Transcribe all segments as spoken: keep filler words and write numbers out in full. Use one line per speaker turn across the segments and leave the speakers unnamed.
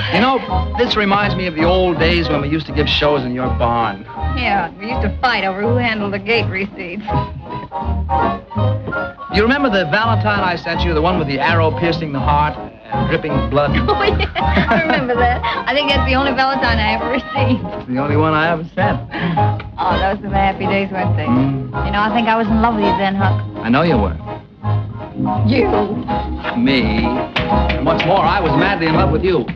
You know, this reminds me of the old days when we used to give shows in your barn.
Yeah, we used to fight over who handled the gate receipts.
You remember the Valentine I sent you, the one with the arrow piercing the heart and dripping blood?
Oh, yeah, I remember that. I think that's the only Valentine I ever received.
It's the only one I ever sent.
Oh, those were the happy days, weren't they?
Mm.
You know, I think I was in love with you then, Huck.
I know you were.
You?
Me. And what's more, I was madly in love with you.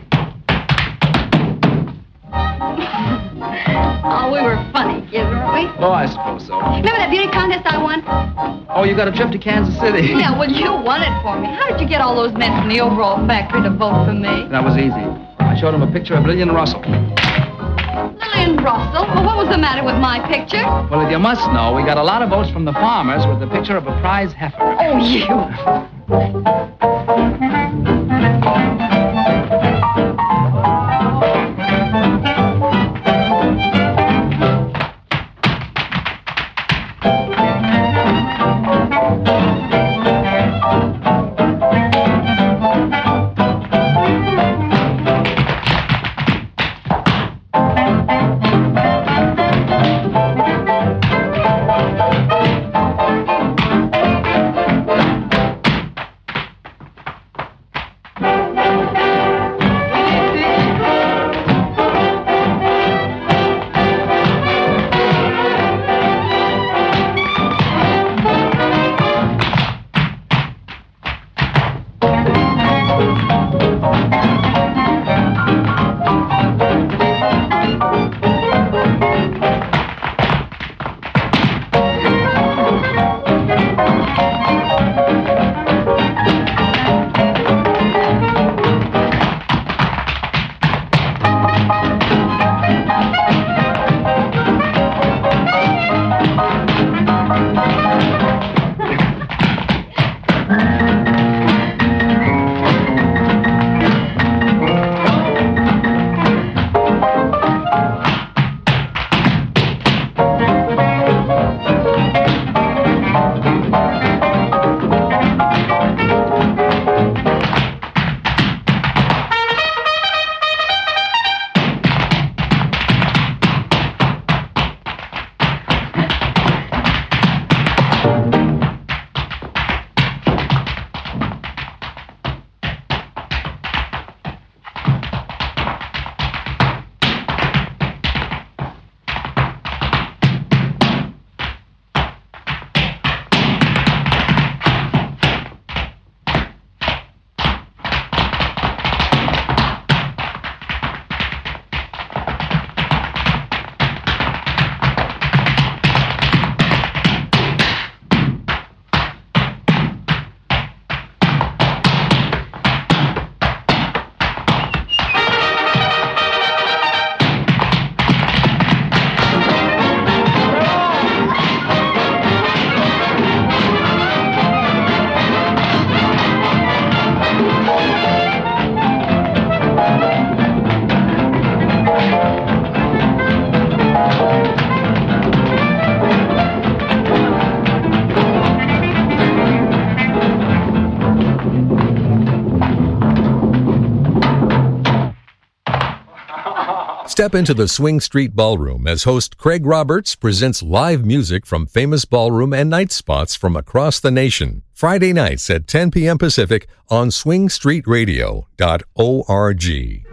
Oh, we were funny kids, weren't we?
Oh, I suppose so.
Remember that beauty contest I won?
Oh, you got a trip to Kansas City.
Yeah, well, you won it for me. How did you get all those men from the overall factory to vote for me?
That was easy. I showed them a picture of Lillian Russell.
Lillian Russell? Well, what was the matter with my picture?
Well, if you must know, we got a lot of votes from the farmers with the picture of a prize heifer.
Oh, you.
Step into the Swing Street Ballroom as host Craig Roberts presents live music from famous ballroom and night spots from across the nation. Friday nights at ten p.m. Pacific on swing street radio dot org.